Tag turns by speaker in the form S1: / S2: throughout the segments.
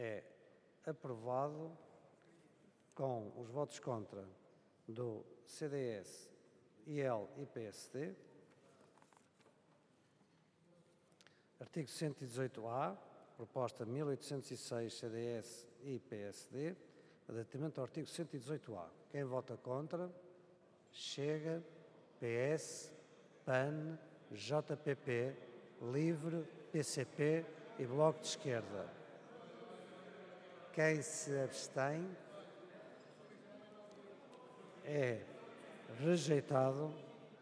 S1: É aprovado com os votos contra do CDS, IL e PSD. Artigo 118-A, proposta 1806, CDS e PSD. Aditamento ao artigo 118-A. Quem vota contra? Chega, PS, PAN, JPP, LIVRE, PCP e Bloco de Esquerda. Quem se abstém? É rejeitado.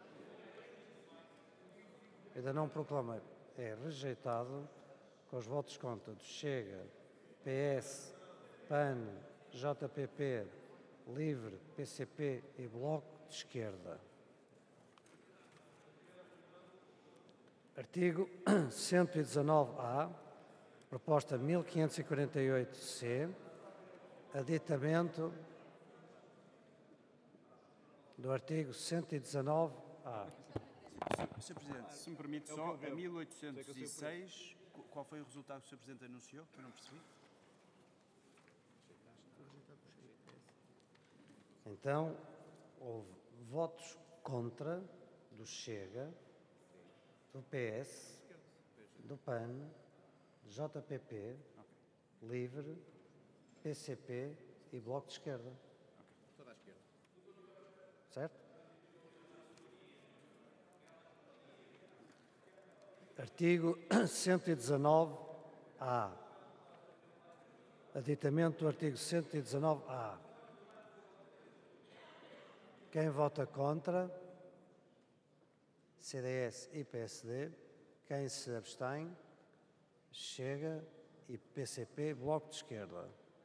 S1: Ainda não proclamei. É rejeitado com os votos contra do Chega, PS, PAN, JPP, LIVRE, PCP e Bloco de Esquerda. Artigo 119-A, proposta 1548-C, aditamento do artigo 119-A.
S2: Sr. Presidente, se me permite só, a 1806, qual foi o resultado que o Sr. Presidente anunciou? Que eu não percebi.
S1: Então, houve votos contra do Chega, do PS, do PAN, JPP, LIVRE, PCP e Bloco de Esquerda.
S3: Toda a esquerda.
S1: Certo? Artigo 119-A. Aditamento do artigo 119-A. Quem vota contra? CDS e PSD. Quem se abstém? Chega e PCP, Bloco de Esquerda.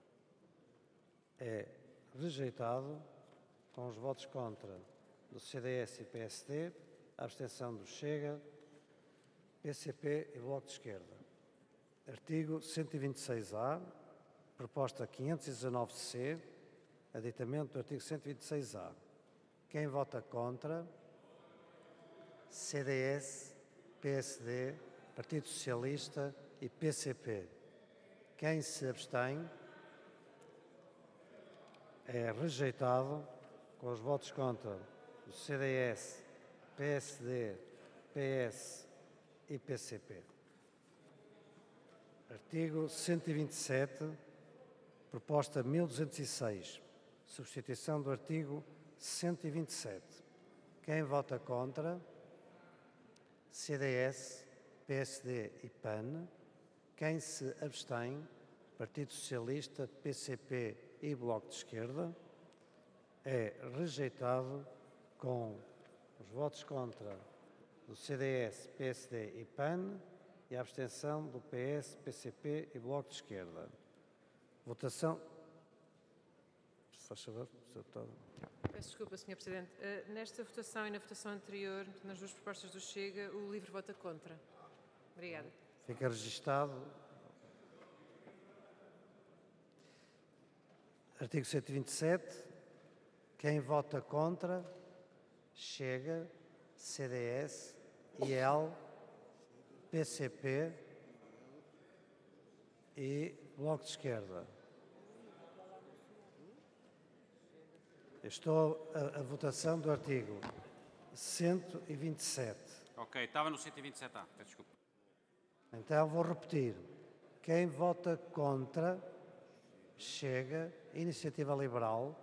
S1: É rejeitado com os votos contra do CDS e PSD, a abstenção do Chega, PCP e Bloco de Esquerda. Artigo 126-A, proposta 519-C, aditamento do artigo 126-A. Quem vota contra? CDS, PSD, Partido Socialista e PCP. Quem se abstém? É rejeitado com os votos contra do CDS, PSD, PS e PCP. Artigo 127, proposta 1206, substituição do artigo 127. Quem vota contra? CDS, PSD e PAN. Quem se abstém? Partido Socialista, PCP e Bloco de Esquerda. É rejeitado com os votos contra do CDS, PSD e PAN e a abstenção do PS, PCP e Bloco de Esquerda. Votação. Se faz favor, Sr. Deputado.
S4: Peço desculpa, Sr. Presidente. Nesta votação e na votação anterior, nas duas propostas do Chega, o LIVRE vota contra. Obrigada.
S1: Fica registado. Artigo 127. Quem vota contra? Chega, CDS, IL, PCP e Bloco de Esquerda. Estou a votação do artigo 127.
S5: Ok, estava no 127A, peço desculpa.
S1: Então vou repetir. Quem vota contra? Chega, Iniciativa Liberal,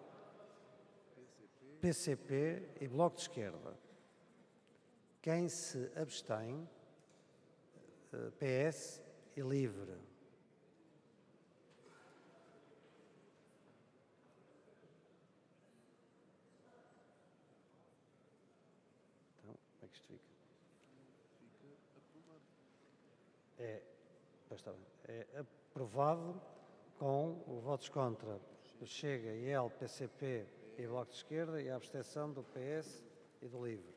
S1: PCP e Bloco de Esquerda. Quem se abstém? PS e LIVRE. Então, como é que isto fica?
S3: Fica aprovado.
S1: Pois está bem. É aprovado com os votos contra do Chega, IL, PCP e Bloco de Esquerda e a abstenção do PS e do LIVRE.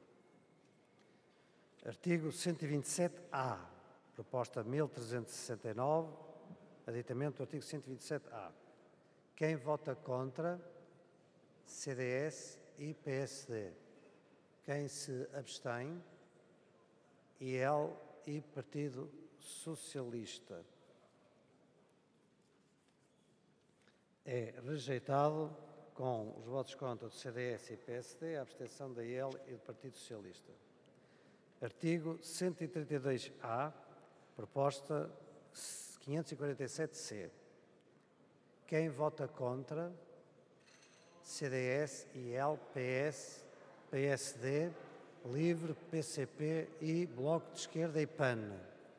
S1: Artigo 127-A, proposta 1369, aditamento do artigo 127-A. Quem vota contra? CDS e PSD. Quem se abstém? IL e Partido Socialista. é rejeitado com os votos contra do CDS e PSD, a abstenção da IEL e do Partido Socialista. Artigo 132-A, proposta 547-C. Quem vota contra? CDS, IEL, PS, PSD, LIVRE, PCP e Bloco de Esquerda e PAN.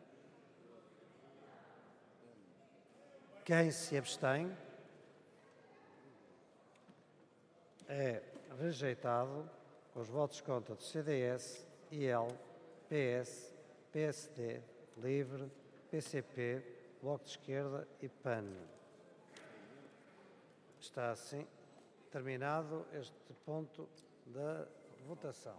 S1: Quem se abstém? É rejeitado com os votos contra do CDS, IEL, PS, PSD, LIVRE, PCP, Bloco de Esquerda e PAN. Está assim terminado este ponto da votação.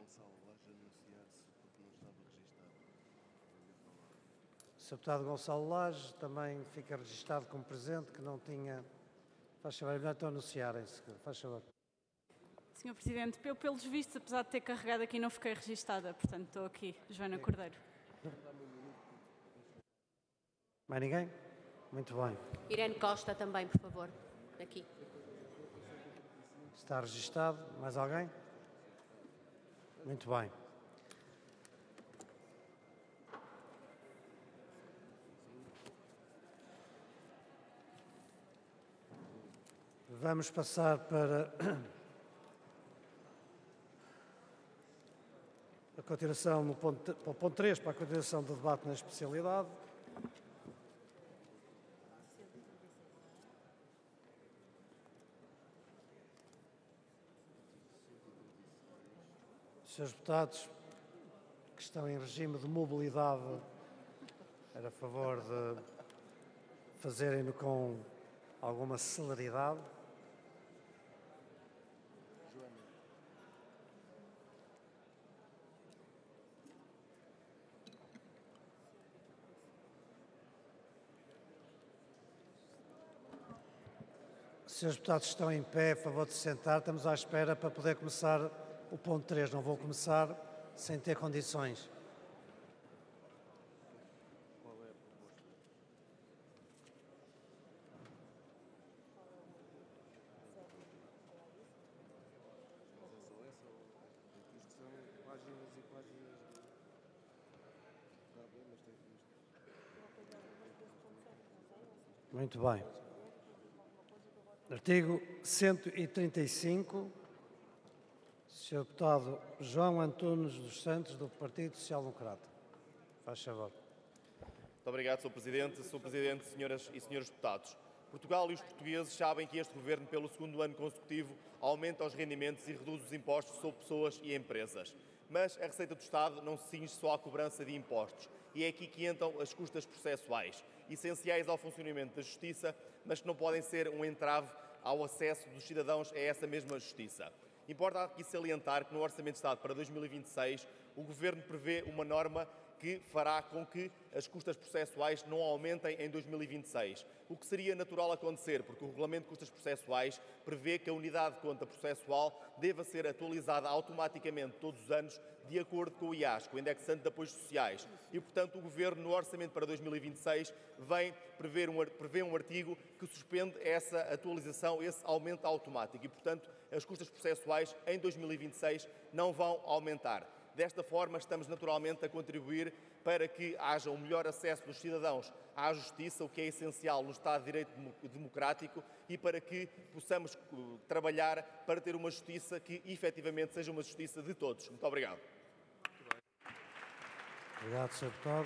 S1: O Sr. Deputado Gonçalo Lage também fica registado como presente, que não tinha... Faz favor, é melhor então anunciarem-se. Faz favor.
S6: Sr. Presidente, eu, pelos vistos, apesar de ter carregado aqui, não fiquei registada, portanto estou aqui. Joana Cordeiro.
S1: Mais ninguém? Muito bem.
S7: Irene Costa também, por favor. Aqui.
S1: Está registado. Mais alguém? Muito bem. Vamos passar para a continuação, no ponto 3, para a continuação do debate na especialidade. Senhores deputados que estão em regime de mobilidade, era a favor de fazerem-no com alguma celeridade. Senhores deputados que estão em pé, a favor de se sentar, estamos à espera para poder começar o ponto 3. Não vou começar sem ter condições. Muito bem. Artigo 135. Sr. Deputado João Antunes dos Santos, do Partido Social Democrata. Faz favor.
S8: Muito obrigado, Sr. Presidente. Sr. Presidente, senhoras e senhores deputados. Portugal e os portugueses sabem que este Governo, pelo segundo ano consecutivo, aumenta os rendimentos e reduz os impostos sobre pessoas e empresas. Mas a Receita do Estado não se cinge só à cobrança de impostos. E é aqui que entram as custas processuais, essenciais ao funcionamento da Justiça, mas que não podem ser um entrave ao acesso dos cidadãos a essa mesma Justiça. Importa aqui salientar que no Orçamento de Estado para 2026 o Governo prevê uma norma que fará com que as custas processuais não aumentem em 2026, o que seria natural acontecer, porque o Regulamento de Custas Processuais prevê que a unidade de conta processual deva ser atualizada automaticamente todos os anos de acordo com o IAS, com o Indexante de Apoios Sociais. E, portanto, o Governo, no Orçamento para 2026, prevê um artigo que suspende essa atualização, esse aumento automático. E, portanto, as custas processuais em 2026 não vão aumentar. Desta forma, estamos naturalmente a contribuir para que haja um melhor acesso dos cidadãos à justiça, o que é essencial no Estado de Direito democrático, e para que possamos trabalhar para ter uma justiça que efetivamente seja uma justiça de todos. Muito obrigado.
S1: Obrigado, Sr. Deputado.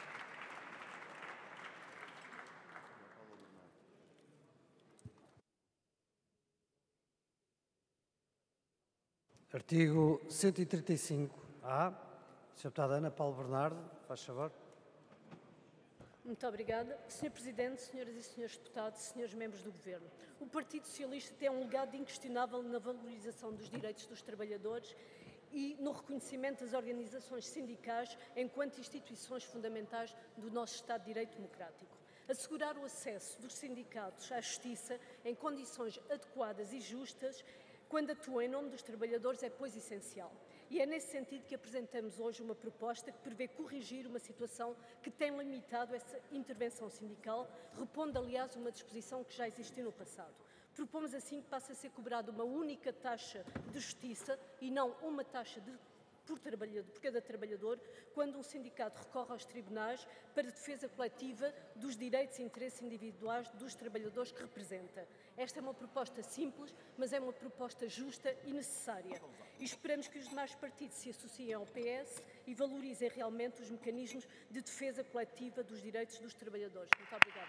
S1: Artigo 135-A. Sr. Deputada Ana Paulo Bernardo, faz favor.
S9: Muito obrigada. Sr. Presidente, senhoras e senhores deputados, senhores membros do Governo, o Partido Socialista tem um legado inquestionável na valorização dos direitos dos trabalhadores e no reconhecimento das organizações sindicais enquanto instituições fundamentais do nosso Estado de Direito democrático. Assegurar o acesso dos sindicatos à justiça em condições adequadas e justas quando atuam em nome dos trabalhadores é, pois, essencial. e é nesse sentido que apresentamos hoje uma proposta que prevê corrigir uma situação que tem limitado essa intervenção sindical, repondo, aliás, uma disposição que já existiu no passado. Propomos assim que passe a ser cobrada uma única taxa de justiça e não uma taxa por cada trabalhador, quando um sindicato recorre aos tribunais para defesa coletiva dos direitos e interesses individuais dos trabalhadores que representa. Esta é uma proposta simples, mas é uma proposta justa e necessária. E esperamos que os demais partidos se associem ao PS e valorizem realmente os mecanismos de defesa coletiva dos direitos dos trabalhadores. Muito obrigada.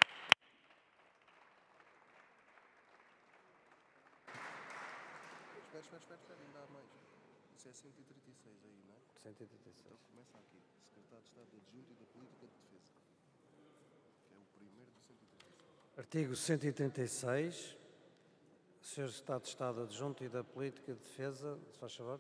S3: Espera, ainda há mais. Isso é 136 aí, não é?
S1: 186.
S3: Então começa aqui. Secretário de Estado Adjunto e da Política de Defesa. Que é o primeiro do 136.
S1: Artigo 136. Sr. Secretário de Estado Adjunto e da Política de Defesa, se faz favor.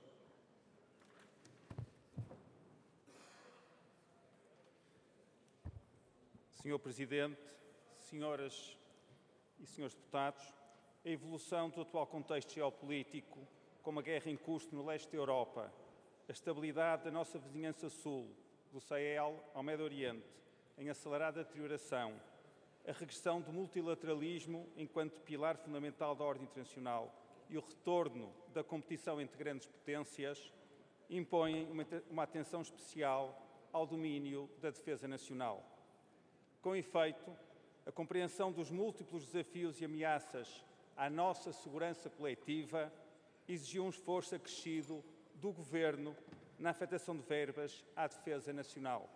S10: Senhor Presidente, senhoras e senhores deputados, a evolução do atual contexto geopolítico, como a guerra em curso no leste da Europa, a estabilidade da nossa vizinhança sul, do Sahel ao Médio Oriente, em acelerada deterioração, a regressão do multilateralismo enquanto pilar fundamental da ordem internacional e o retorno da competição entre grandes potências impõem uma atenção especial ao domínio da defesa nacional. Com efeito, a compreensão dos múltiplos desafios e ameaças à nossa segurança coletiva exigiu um esforço acrescido do Governo na afetação de verbas à defesa nacional.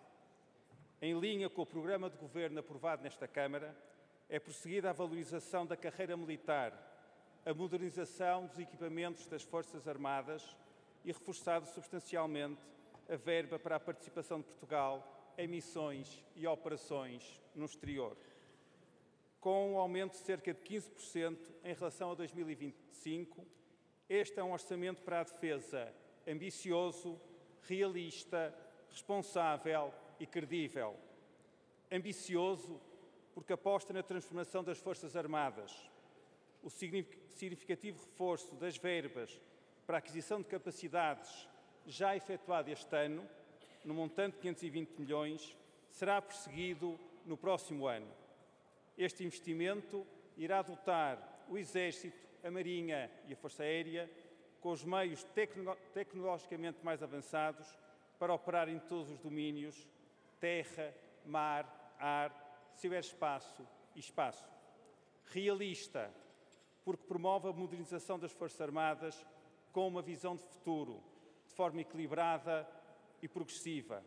S10: Em linha com o programa de governo aprovado nesta Câmara, é prosseguida a valorização da carreira militar, a modernização dos equipamentos das Forças Armadas e reforçado substancialmente a verba para a participação de Portugal em missões e operações no exterior. Com um aumento de cerca de 15% em relação a 2025, este é um orçamento para a defesa ambicioso, realista, responsável e credível. Ambicioso porque aposta na transformação das Forças Armadas, o significativo reforço das verbas para a aquisição de capacidades já efetuado este ano, no montante de 520 milhões, será prosseguido no próximo ano. Este investimento irá dotar o Exército, a Marinha e a Força Aérea com os meios tecnologicamente mais avançados para operar em todos os domínios: terra, mar, ar, ciberespaço e espaço. Realista, porque promove a modernização das Forças Armadas com uma visão de futuro, de forma equilibrada e progressiva.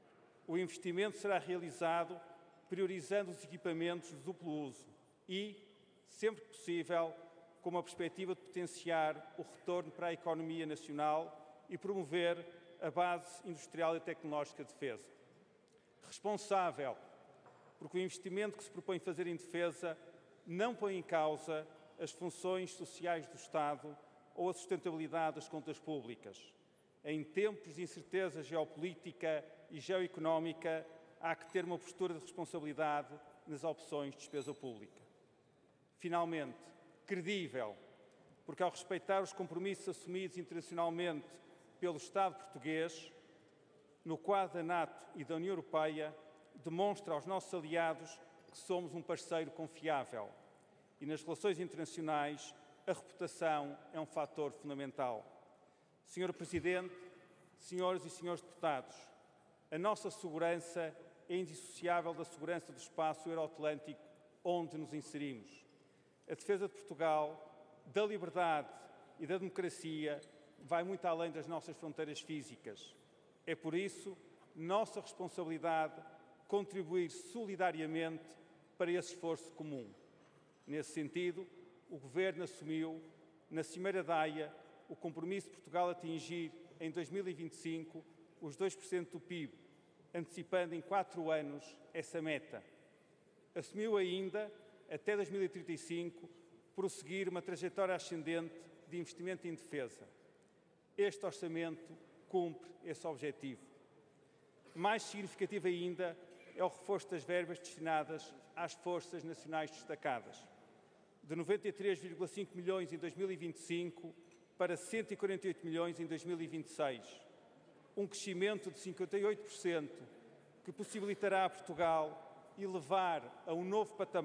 S10: O investimento será realizado priorizando os equipamentos de duplo uso e, sempre que possível, com uma perspectiva de potenciar o retorno para a economia nacional e promover a base industrial e tecnológica de defesa. Responsável, porque o investimento que se propõe fazer em defesa não põe em causa as funções sociais do Estado ou a sustentabilidade das contas públicas. Em tempos de incerteza geopolítica e geoeconómica, há que ter uma postura de responsabilidade nas opções de despesa pública. Finalmente, credível, porque ao respeitar os compromissos assumidos internacionalmente pelo Estado português, no quadro da NATO e da União Europeia, demonstra aos nossos aliados que somos um parceiro confiável. E nas relações internacionais, a reputação é um fator fundamental. Senhor Presidente, senhoras e senhores deputados, a nossa segurança é indissociável da segurança do espaço euroatlântico onde nos inserimos. A defesa de Portugal, da liberdade e da democracia vai muito além das nossas fronteiras físicas. É por isso nossa responsabilidade contribuir solidariamente para esse esforço comum. Nesse sentido, o Governo assumiu, na Cimeira da Haia, o compromisso de Portugal atingir, em 2025, os 2% do PIB, antecipando em 4 anos essa meta. Assumiu ainda, até 2035, prosseguir uma trajetória ascendente de investimento em defesa. Este orçamento cumpre esse objetivo. Mais significativo ainda é o reforço das verbas destinadas às Forças Nacionais Destacadas. De 93,5 milhões em 2025 para 148 milhões em 2026. Um crescimento de 58% que possibilitará a Portugal elevar a um novo patamar